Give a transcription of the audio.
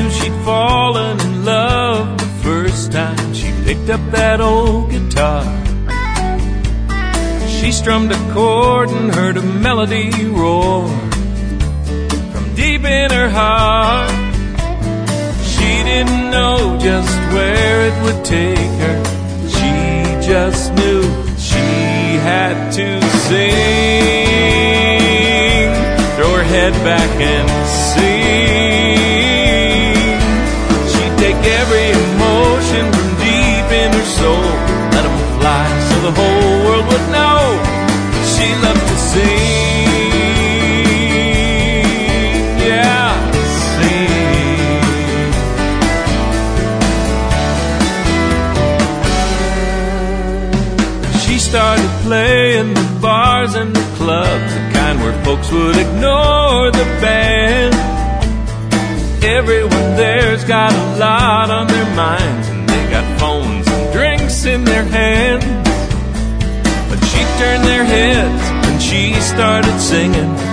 she'd fallen in love the first time she picked up that old guitar. She strummed a chord and heard a melody roar from deep in her heart. She didn't know just where it would take her. She just knew she had to sing. Throw her head back and sing. She'd take every emotion from deep in her soul, let them fly so the whole world would know she loved to sing. Yeah, sing. She started playing the bars and the clubs, the kind where folks would ignore the band. Everyone there's got a lot on their minds, and they got phones and drinks in their hands. But she turned their heads when she started singing.